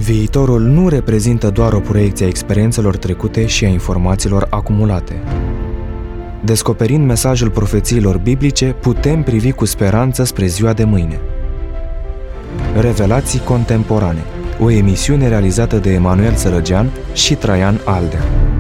Viitorul nu reprezintă doar o proiecție a experiențelor trecute și a informațiilor acumulate. Descoperind mesajul profețiilor biblice, putem privi cu speranță spre ziua de mâine. Revelații contemporane, o emisiune realizată de Emanuel Sărăgean și Traian Aldea.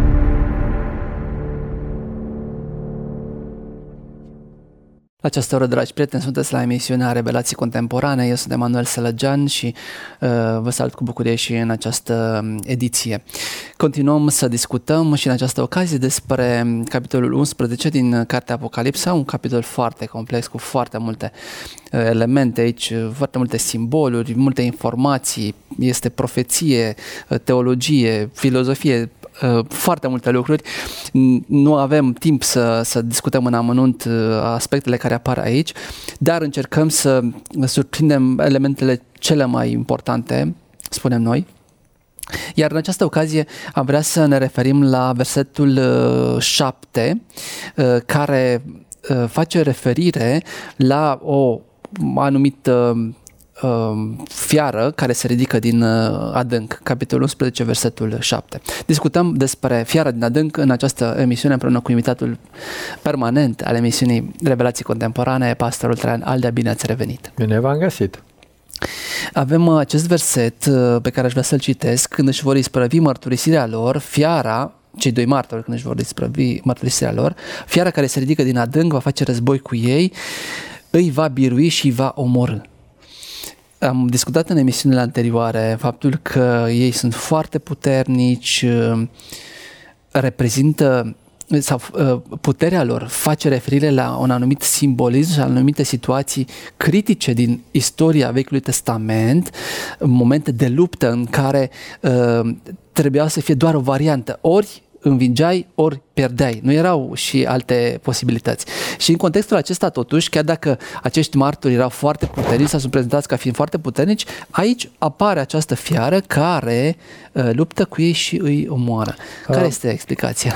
La această oră, dragi prieteni, sunteți la emisiunea Revelații Contemporane. Eu sunt Emanuel Sălăgean și vă salut cu bucurie și în această ediție. Continuăm să discutăm și în această ocazie despre capitolul 11 din Cartea Apocalipsa, un capitol foarte complex cu foarte multe elemente aici, foarte multe simboluri, multe informații, este profeție, teologie, filozofie, foarte multe lucruri. Nu avem timp să discutăm în amănunt aspectele care apar aici, dar încercăm să surprindem elementele cele mai importante, spunem noi. Iar în această ocazie am vrea să ne referim la versetul 7, care face referire la o anumită fiară care se ridică din adânc, capitolul 11, versetul 7. Discutăm despre fiara din adânc în această emisiune împreună cu invitatul permanent al emisiunii Revelații Contemporane, pastorul Traian Aldea. Bine ați revenit! Bine v-am găsit! Avem acest verset pe care aș vrea să-l citesc. Când își vor isprăvi mărturisirea lor, fiara, cei doi martori, când își vor isprăvi mărturisirea lor, fiara care se ridică din adânc va face război cu ei, îi va birui și îi va omorî. Am discutat în emisiunile anterioare faptul că ei sunt foarte puternici, reprezintă sau puterea lor face referire la un anumit simbolism și la anumite situații critice din istoria Vechiului Testament, momente de luptă în care trebuia să fie doar o variantă, ori învingeai, ori pierdeai. Nu erau și alte posibilități. Și în contextul acesta, totuși, chiar dacă acești martori erau foarte puternici sau sunt prezentați ca fiind foarte puternici, aici apare această fiară care luptă cu ei și îi omoară. Care este explicația?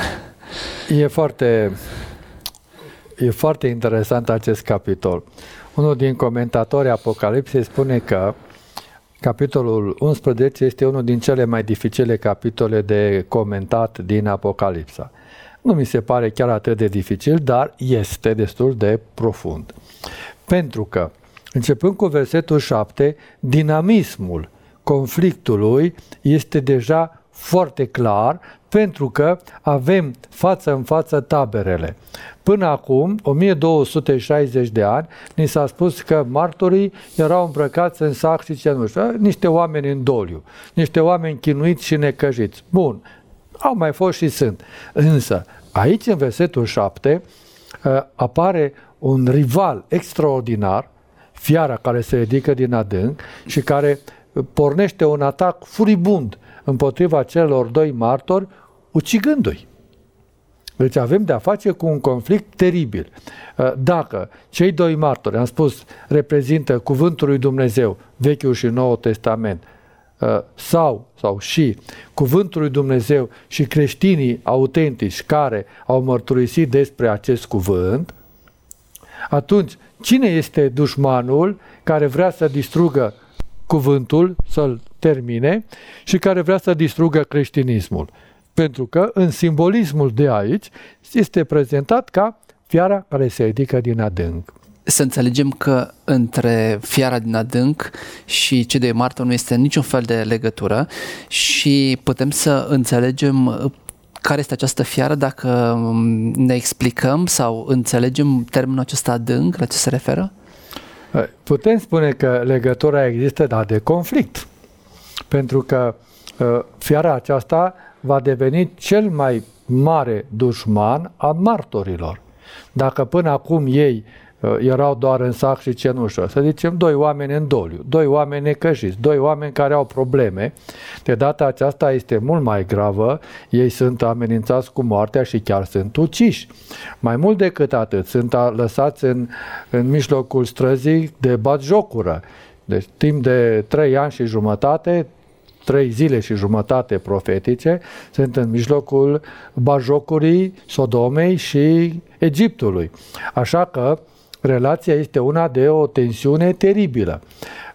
E foarte interesant acest capitol. Unul din comentatorii Apocalipsei spune că capitolul 11 este unul din cele mai dificile capitole de comentat din Apocalipsa. Nu mi se pare chiar atât de dificil, dar este destul de profund. Pentru că, începând cu versetul 7, dinamismul conflictului este deja foarte clar, pentru că avem față în față taberele. Până acum, 1260 de ani, ni s-a spus că martorii erau îmbrăcați în sac și cenușă, niște oameni în doliu, niște oameni chinuiți și necăjiți. Bun, au mai fost și sunt. Însă, aici în versetul 7 apare un rival extraordinar, fiara care se ridică din adânc și care pornește un atac furibund împotriva celor doi martori, ucigându-i. Deci avem de-a face cu un conflict teribil. Dacă cei doi martori, am spus, reprezintă cuvântul lui Dumnezeu, Vechiul și Noul Testament, sau și cuvântul lui Dumnezeu și creștinii autentici care au mărturisit despre acest cuvânt, atunci cine este dușmanul care vrea să distrugă cuvântul, să-l termine și care vrea să distrugă creștinismul? Pentru că în simbolismul de aici este prezentat ca fiara care se ridică din adânc. Să înțelegem că între fiara din adânc și cei doi martori nu este niciun fel de legătură și putem să înțelegem care este această fiară dacă ne explicăm sau înțelegem termenul acesta adânc, la ce se referă? Putem spune că legătura există, dar de conflict. Pentru că fiara aceasta va deveni cel mai mare dușman al martorilor. Dacă până acum ei erau doar în sac și cenușă, să zicem doi oameni în doliu, doi oameni necăjiți, doi oameni care au probleme, de data aceasta este mult mai gravă, ei sunt amenințați cu moartea și chiar sunt uciși. Mai mult decât atât, sunt lăsați în mijlocul străzii de batjocură. Deci timp de 3 ani și jumătate, 3 zile și jumătate profetice, sunt în mijlocul batjocurii Sodomei și Egiptului. Așa că relația este una de o tensiune teribilă.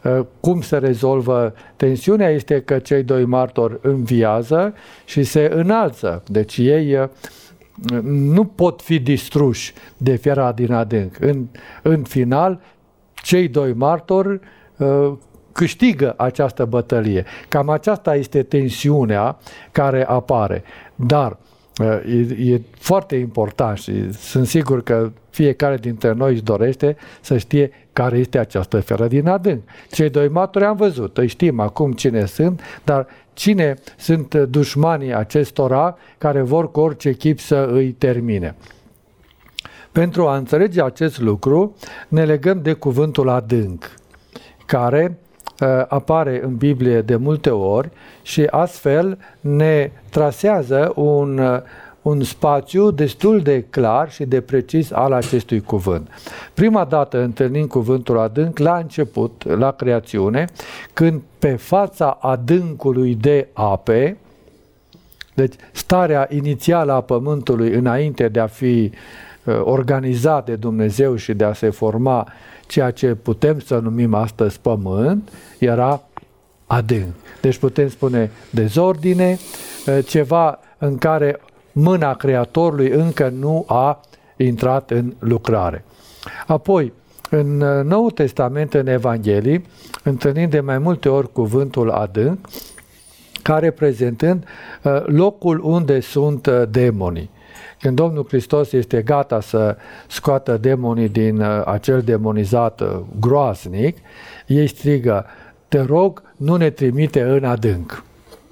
Cum se rezolvă tensiunea este că cei doi martori înviază și se înalță. Deci ei nu pot fi distruși de fiara din adânc. În final, cei doi martori câștigă această bătălie. Cam aceasta este tensiunea care apare. Dar e foarte important și sunt sigur că fiecare dintre noi își dorește să știe care este această fiară din adânc. Cei doi martori am văzut, îi știm acum cine sunt, dar cine sunt dușmanii acestora care vor cu orice chip să îi termine. Pentru a înțelege acest lucru, ne legăm de cuvântul adânc, care apare în Biblie de multe ori și astfel ne trasează un spațiu destul de clar și de precis al acestui cuvânt. Prima dată întâlnim cuvântul adânc la început, la creațiune, când pe fața adâncului de ape, deci starea inițială a pământului înainte de a fi organizat de Dumnezeu și de a se forma ceea ce putem să numim astăzi pământ, era adânc. Deci putem spune dezordine, ceva în care mâna Creatorului încă nu a intrat în lucrare. Apoi, în Noul Testament, în Evanghelii, întâlnim de mai multe ori cuvântul adânc, ca reprezentând locul unde sunt demonii. Când Domnul Hristos este gata să scoată demonii din acel demonizat groaznic, ei strigă: te rog, nu ne trimite în adânc.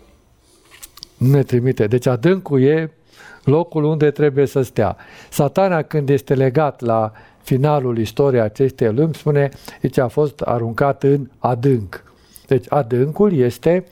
Nu ne trimite. Deci adâncul e locul unde trebuie să stea. Satana, când este legat la finalul istoriei acestei lumi, spune, aici a fost aruncat în adânc. Deci adâncul este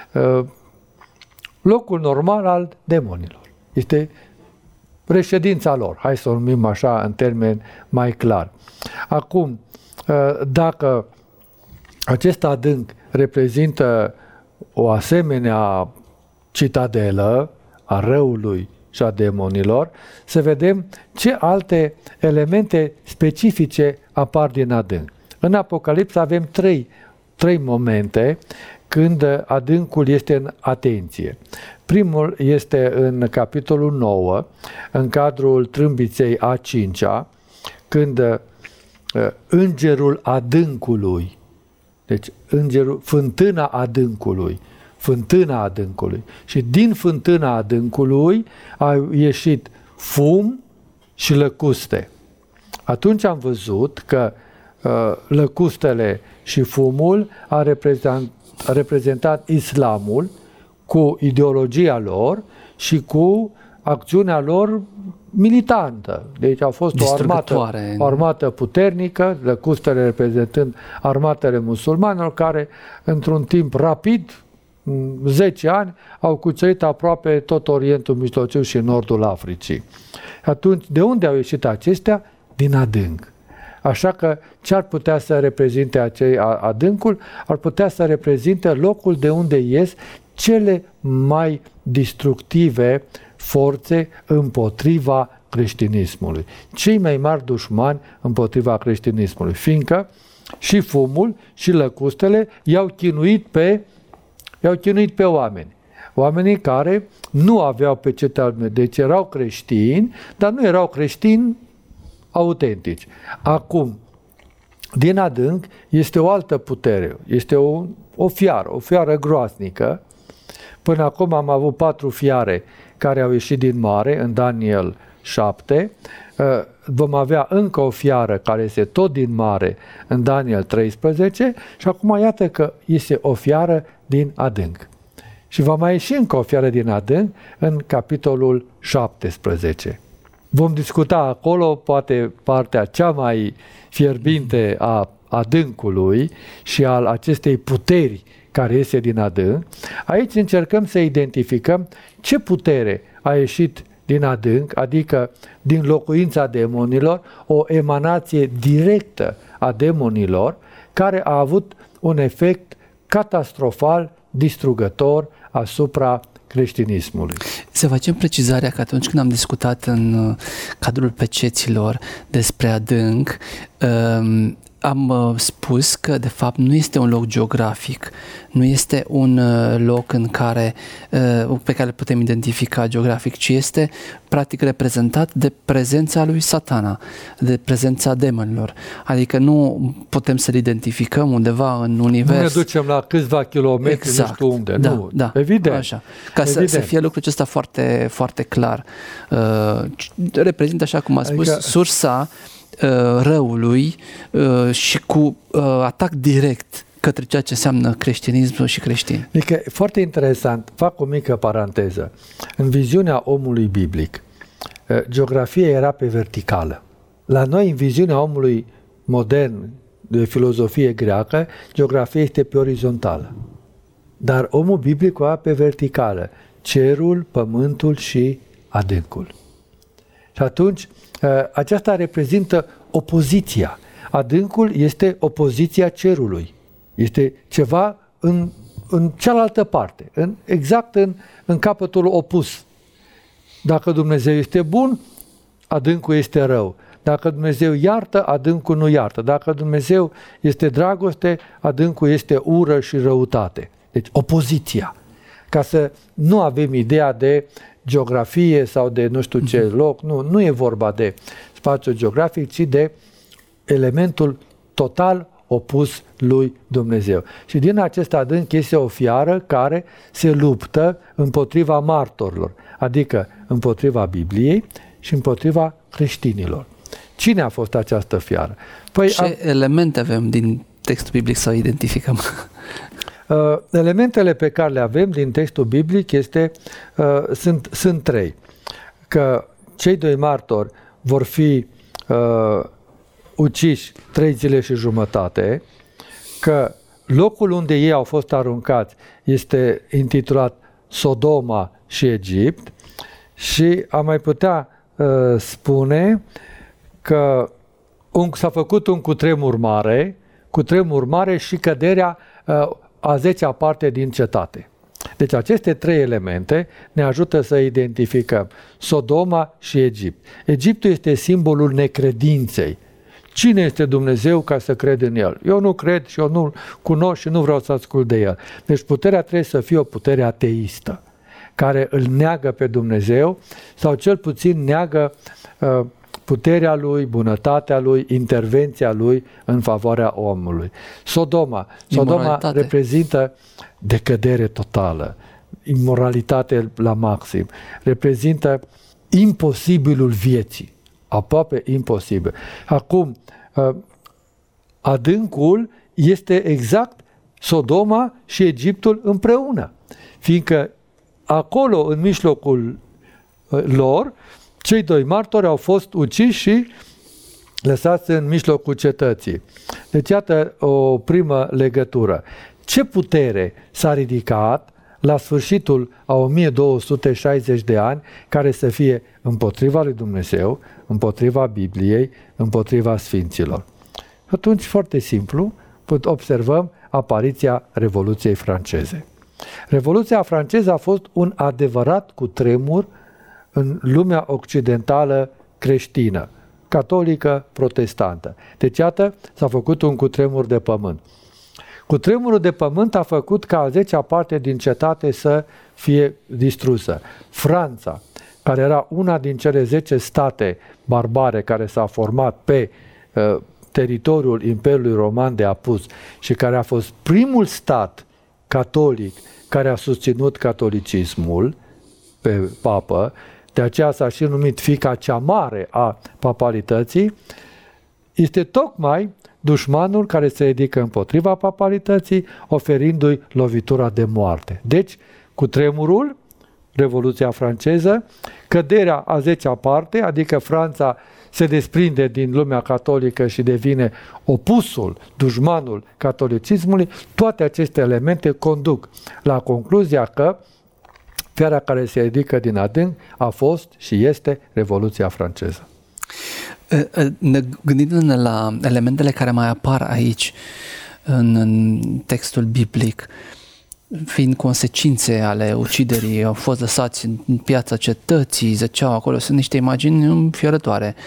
locul normal al demonilor. Este reședința lor. Hai să o numim așa în termeni mai clar. Acum, dacă acest adânc reprezintă o asemenea citadelă a răului și a demonilor, să vedem ce alte elemente specifice apar din adânc. În Apocalipsă avem trei momente când adâncul este în atenție. Primul este în capitolul 9, în cadrul trâmbiței a 5-a, când îngerul adâncului, deci fântâna adâncului, și din fântâna adâncului a ieșit fum și lăcuste. Atunci am văzut că lăcustele și fumul a reprezentat islamul cu ideologia lor și cu acțiunea lor militantă. Deci a fost o armată puternică, lăcustele reprezentând armatele musulmanilor, care într-un timp rapid, 10 ani, au cucerit aproape tot Orientul Mijlociu și Nordul Africii. Atunci, de unde au ieșit acestea? Din adânc. Așa că ce ar putea să reprezinte acei adâncul? Ar putea să reprezinte locul de unde ies cele mai destructive forțe împotriva creștinismului. Cei mai mari dușmani împotriva creștinismului, fiindcă și fumul și lăcustele i-au chinuit pe oameni. Oamenii care nu aveau pecetea, deci erau creștini, dar nu erau creștini autentici. Acum, din adânc este o altă putere, este o fiară groaznică. Până acum am avut 4 fiare care au ieșit din mare, în Daniel 7. Vom avea încă o fiară care este tot din mare, în Daniel 13. Și acum iată că este o fiară din adânc. Și va mai ieși încă o fiară din adânc în capitolul 17. Vom discuta acolo poate partea cea mai fierbinte a adâncului și al acestei puteri care iese din adânc. Aici încercăm să identificăm ce putere a ieșit din adânc, adică din locuința demonilor, o emanație directă a demonilor, care a avut un efect catastrofal, distrugător asupra creștinismului. Să facem precizarea că atunci când am discutat în cadrul peceților despre adânc, am spus că de fapt nu este un loc geografic, nu este un loc în care, pe care putem identifica geografic, ci este practic reprezentat de prezența lui Satana, de prezența demonilor. Adică nu putem să-l identificăm undeva în univers. Nu ne ducem la câțiva kilometri, exact. Nu știu unde. Da, nu. Da, Evident. Așa. Ca Evident. să fie lucrul acesta foarte, foarte clar. Reprezintă, așa cum a spus, sursa răului și cu atac direct către ceea ce înseamnă creștinismul și creștini. Adică e foarte interesant, fac o mică paranteză. În viziunea omului biblic, geografia era pe verticală. La noi, în viziunea omului modern de filozofie greacă, geografia este pe orizontală. Dar omul biblic o avea pe verticală. Cerul, pământul și adâncul. Și atunci, aceasta reprezintă opoziția. Adâncul este opoziția cerului. Este ceva în cealaltă parte, exact în capătul opus. Dacă Dumnezeu este bun, adâncul este rău. Dacă Dumnezeu iartă, adâncul nu iartă. Dacă Dumnezeu este dragoste, adâncul este ură și răutate. Deci opoziția. Ca să nu avem ideea de geografie sau de nu știu ce loc, nu e vorba de spațiu geografic, ci de elementul total opus lui Dumnezeu. Și din acest adânc este o fiară care se luptă împotriva martorilor, adică împotriva Bibliei și împotriva creștinilor. Cine a fost această fiară? Păi ce elemente avem din textul biblic să o identificăm? Elementele pe care le avem din textul biblic sunt trei. Că cei doi martori vor fi uciși 3 zile și jumătate, că locul unde ei au fost aruncați este intitulat Sodoma și Egipt și am mai putea spune că s-a făcut un cutremur mare și căderea a 10-a parte din cetate. Deci aceste 3 elemente ne ajută să identificăm Sodoma și Egipt. Egiptul este simbolul necredinței. Cine este Dumnezeu ca să cred în El? Eu nu cred și eu nu-L cunosc și nu vreau să ascult de El. Deci puterea trebuie să fie o putere ateistă, care îl neagă pe Dumnezeu sau cel puțin neagă puterea Lui, bunătatea Lui, intervenția Lui în favoarea omului. Sodoma reprezintă decădere totală, imoralitate la maxim, reprezintă imposibilul vieții, aproape imposibil. Acum, adâncul este exact Sodoma și Egiptul împreună, fiindcă acolo, în mijlocul lor, cei 2 martori au fost uciși și lăsați în mijlocul cetății. Deci, iată o primă legătură. Ce putere s-a ridicat la sfârșitul a 1260 de ani care să fie împotriva lui Dumnezeu, împotriva Bibliei, împotriva Sfinților? Atunci, foarte simplu, observăm apariția Revoluției franceze. Revoluția franceză a fost un adevărat cutremur în lumea occidentală creștină, catolică, protestantă. Deci, iată, s-a făcut un cutremur de pământ. Cutremurul de pământ a făcut ca a 10-a parte din cetate să fie distrusă. Franța, care era una din cele 10 state barbare care s-a format pe teritoriul Imperiului Roman de apus și care a fost primul stat catolic care a susținut catolicismul pe papă, de aceea s-a și numit fiica cea mare a papalității, este tocmai dușmanul care se ridică împotriva papalității, oferindu-i lovitura de moarte. Deci, cutremurul, Revoluția franceză, căderea a 10-a parte, adică Franța se desprinde din lumea catolică și devine opusul, dușmanul catolicismului, toate aceste elemente conduc la concluzia că fiara care se ridică din adânc a fost și este Revoluția franceză. Gândindu-ne la elementele care mai apar aici în textul biblic, fiind consecințe ale uciderii, au fost lăsați în piața cetății, zăceau acolo, sunt niște imagini înfiorătoare.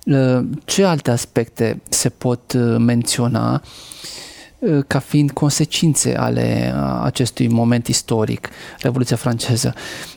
Ce alte aspecte se pot menționa ca fiind consecințe ale acestui moment istoric, Revoluția franceză?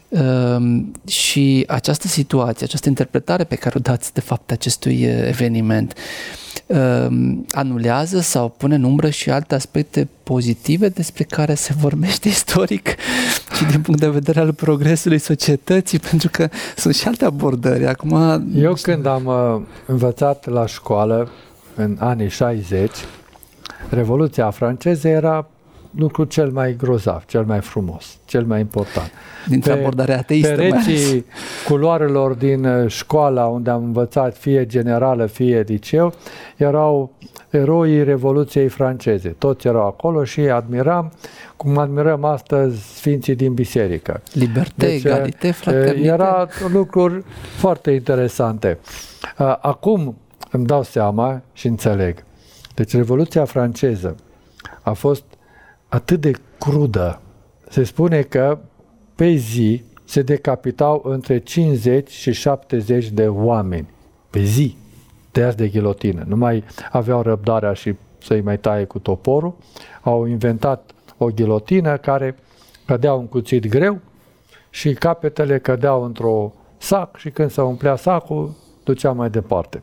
Și această situație, această interpretare pe care o dați de fapt acestui eveniment, anulează sau pune în umbră și alte aspecte pozitive despre care se vorbește istoric și din punct de vedere al progresului societății, pentru că sunt și alte abordări. Acum, eu când am învățat la școală în anii 60, Revoluția franceză era lucrul cel mai grozav, cel mai frumos, cel mai important. Dintre abordarea ateistă, pereții culoarelor din școala unde am învățat, fie generală, fie liceu, erau eroii Revoluției franceze. Toți erau acolo și admiram, cum admirăm astăzi sfinții din biserică. Libertate, egalitate, fraternitate. Era lucruri foarte interesante. Acum îmi dau seama și înțeleg. Deci Revoluția franceză a fost atât de crudă. Se spune că pe zi se decapitau între 50 și 70 de oameni. Pe zi, tăiați de ghilotină. Nu mai aveau răbdarea și să-i mai taie cu toporul. Au inventat o ghilotină care cădea un cuțit greu și capetele cădeau într-o sac și când se umplea sacul, ducea mai departe.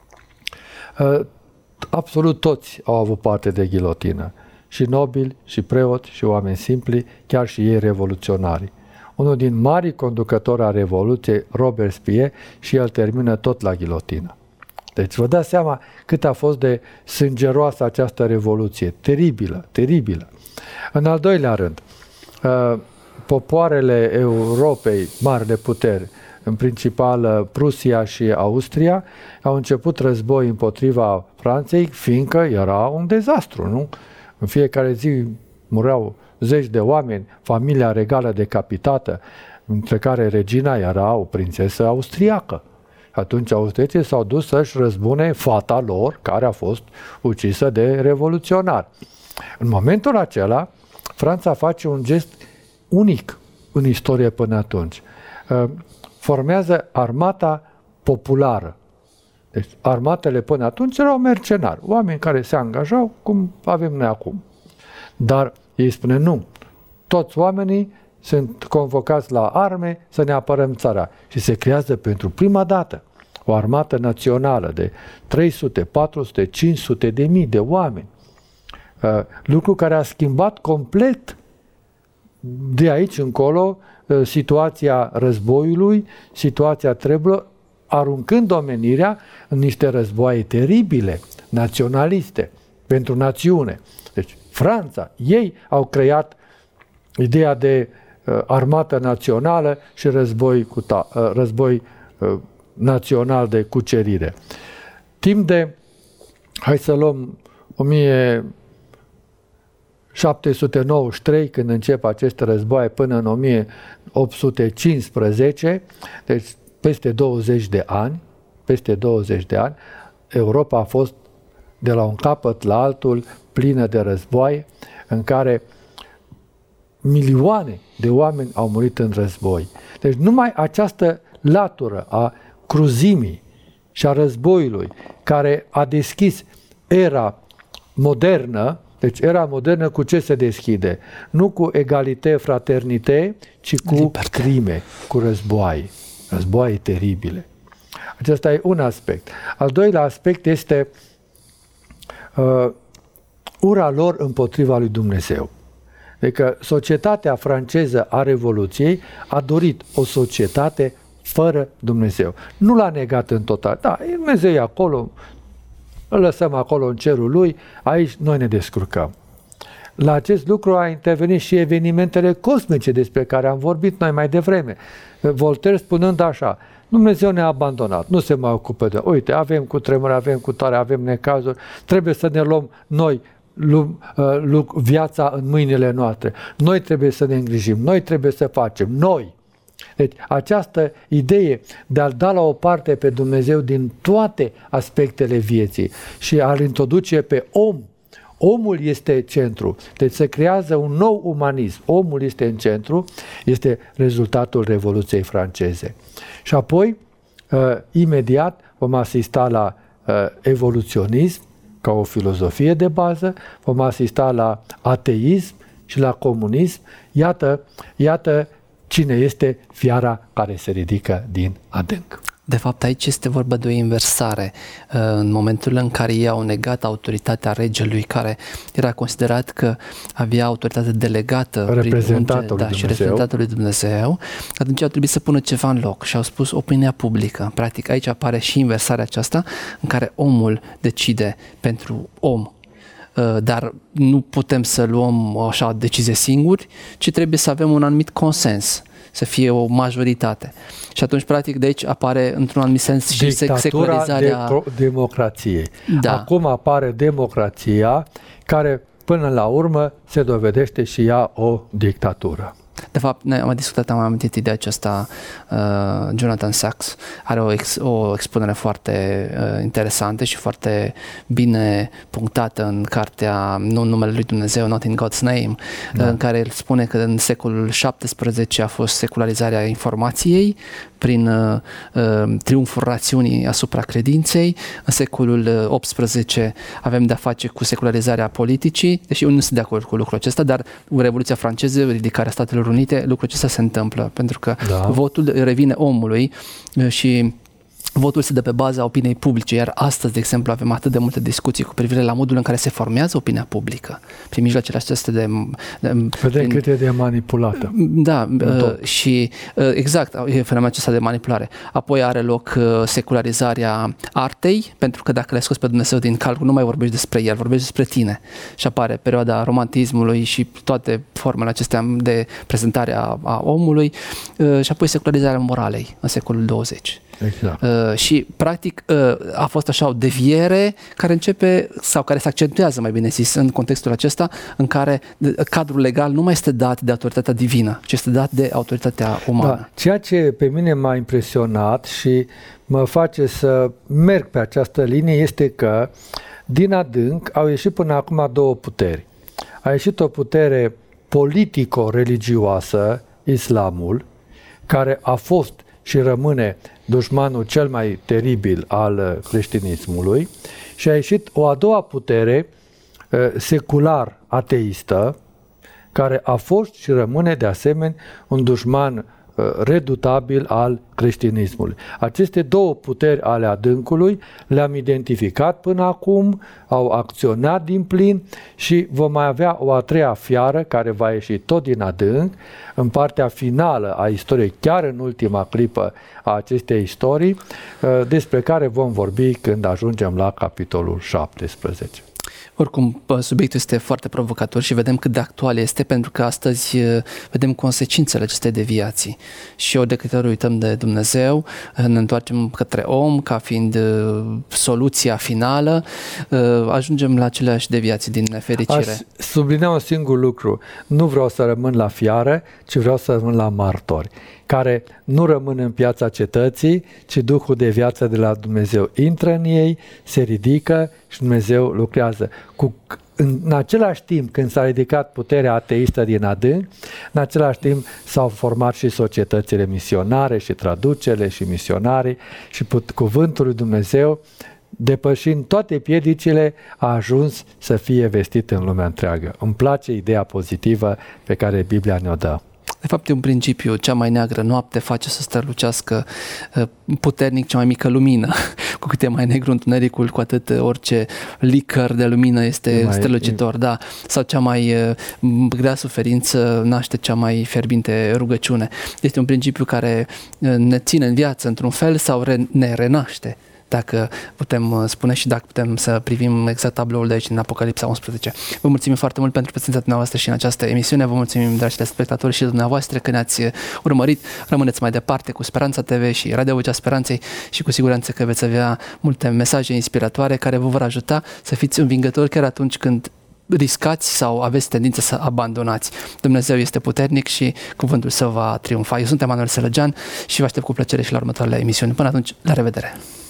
Absolut toți au avut parte de ghilotină. Și nobili, și preoți, și oameni simpli, chiar și ei revoluționari. Unul din marii conducători a Revoluției, Robespierre, și el termină tot la ghilotină. Deci vă dați seama cât a fost de sângeroasă această revoluție. Teribilă, teribilă. În al doilea rând, popoarele Europei, marile puteri, în principal Prusia și Austria, au început război împotriva Franței, fiindcă era un dezastru, nu? În fiecare zi mureau zeci de oameni, familia regală decapitată, între care regina era o prințesă austriacă. Atunci austriecii s-au dus să-și răzbune fata lor, care a fost ucisă de revoluționari. În momentul acela, Franța face un gest unic în istorie până atunci. Formează armata populară. Deci armatele până atunci erau mercenari, oameni care se angajau cum avem noi acum. Dar ei spune nu, toți oamenii sunt convocați la arme să ne apărăm țara. Și se creează pentru prima dată o armată națională de 300, 400, 500 de mii de oameni. Lucru care a schimbat complet de aici încolo situația războiului, situația treburilor, aruncând omenirea în niște războaie teribile, naționaliste, pentru națiune. Deci Franța, ei au creat ideea de armată națională și război național de cucerire. Timp de, hai să luăm 1793, când încep aceste războaie, până în 1815, deci peste 20 de ani, Europa a fost de la un capăt la altul plină de războaie, în care milioane de oameni au murit în război. Deci numai această latură a cruzimii și a războiului, care a deschis era modernă. Deci era modernă cu ce se deschide? Nu cu egalitate, fraternite, ci cu crime, cu războaie. Războaie teribile. Acesta e un aspect. Al doilea aspect este ura lor împotriva lui Dumnezeu. Adică societatea franceză a Revoluției a dorit o societate fără Dumnezeu. Nu l-a negat în total. Da, Dumnezeu e acolo, îl lăsăm acolo în cerul lui, aici noi ne descurcăm. La acest lucru a intervenit și evenimentele cosmice despre care am vorbit noi mai devreme. Voltaire spunând așa, Dumnezeu ne-a abandonat, nu se mai ocupă de... Uite, avem cutremure, avem cutare, avem necazuri, trebuie să ne luăm noi viața în mâinile noastre. Noi trebuie să ne îngrijim, noi trebuie să facem, noi. Deci această idee de a-L da la o parte pe Dumnezeu din toate aspectele vieții și a-L introduce pe om, omul este centru. Deci se creează un nou umanism. Omul este în centru, este rezultatul Revoluției franceze. Și apoi imediat vom asista la evoluționism ca o filozofie de bază, vom asista la ateism și la comunism. Iată cine este fiara care se ridică din adânc. De fapt, aici este vorba de o inversare. În momentul în care ei au negat autoritatea regelui, care era considerat că avea autoritate delegată reprezentantul lui Dumnezeu, atunci au trebuit să pună ceva în loc și au spus opinia publică. Practic, aici apare și inversarea aceasta în care omul decide pentru om. Dar nu putem să luăm așa decizie singuri, ci trebuie să avem un anumit consens, să fie o majoritate. Și atunci, practic, de aici apare, într-un anumit sens, și secularizarea democrației. Da. Acum apare democrația, care, până la urmă, se dovedește și ea o dictatură. De fapt, am mai discutat, am amintit ideea aceasta, Jonathan Sacks are o expunere foarte interesantă și foarte bine punctată în cartea Nu în numele lui Dumnezeu, Not in God's Name, în care el spune că în secolul XVII a fost secularizarea informației prin triumful rațiunii asupra credinței. În secolul XVIII avem de-a face cu secularizarea politicii, deși eu nu sunt de acord cu lucrul acesta, dar Revoluția franceză, ridicarea Statelor Unite, lucrul acesta se întâmplă, pentru că votul revine omului și votul se dă pe baza opiniei publice, iar astăzi, de exemplu, avem atât de multe discuții cu privire la modul în care se formează opinia publică, prin mijloacele acestea Vedem cât e de manipulată. Da, și exact, e fenomenul acesta de manipulare. Apoi are loc secularizarea artei, pentru că dacă le scoți pe Dumnezeu din calcul, nu mai vorbești despre el, vorbești despre tine. Și apare perioada romantismului și toate formele acestea de prezentare a omului, și apoi secularizarea moralei în secolul 20. Exact. Și practic a fost așa o deviere care începe, sau care se accentuează, mai bine zis, în contextul acesta în care cadrul legal nu mai este dat de autoritatea divină, ci este dat de autoritatea umană. Da. Ceea ce pe mine m-a impresionat și mă face să merg pe această linie este că din adânc au ieșit până acum două puteri. A ieșit o putere politico-religioasă, islamul, care a fost și rămâne dușmanul cel mai teribil al creștinismului, și a ieșit o a doua putere secular-ateistă, care a fost și rămâne de asemenea un dușman redutabil al creștinismului. Aceste două puteri ale adâncului le-am identificat până acum, au acționat din plin și vom mai avea o a treia fiară care va ieși tot din adânc în partea finală a istoriei, chiar în ultima clipă a acestei istorii, despre care vom vorbi când ajungem la capitolul 17. Oricum, subiectul este foarte provocator și vedem cât de actual este, pentru că astăzi vedem consecințele acestei deviații. Și ori de câte ori uităm de Dumnezeu, ne întoarcem către om ca fiind soluția finală, ajungem la aceleași deviații din nefericire. Aș sublinea un singur lucru. Nu vreau să rămân la fiară, ci vreau să rămân la martori, care nu rămân în piața cetății, ci Duhul de viață de la Dumnezeu intră în ei, se ridică și Dumnezeu lucrează. În același timp, când s-a ridicat puterea ateistă din adânc, în același timp s-au format și societățile misionare și traducerile și misionarii și cuvântul lui Dumnezeu, depășind toate piedicile, a ajuns să fie vestit în lumea întreagă. Îmi place ideea pozitivă pe care Biblia ne-o dă. De fapt, e un principiu, cea mai neagră noapte face să strălucească puternic cea mai mică lumină. Cu cât e mai negru întunericul, cu atât orice licăr de lumină este strălucitor. Da. Sau cea mai grea suferință naște cea mai fierbinte rugăciune. Este un principiu care ne ține în viață într-un fel sau ne renaște, dacă putem spune și dacă putem să privim exact tabloul de aici în Apocalipsa 11. Vă mulțumim foarte mult pentru prezența dumneavoastră și în această emisiune. Vă mulțumim, dragi telespectatori, și dumneavoastră că ne-ați urmărit. Rămâneți mai departe cu Speranța TV și Radio Vocea Speranței și cu siguranță că veți avea multe mesaje inspiratoare care vă vor ajuta să fiți învingători chiar atunci când riscați sau aveți tendința să abandonați. Dumnezeu este puternic și cuvântul său va triumfa. Eu sunt Emanuel Sălăgean și vă aștept cu plăcere și la următoarele emisiuni. Până atunci, la revedere!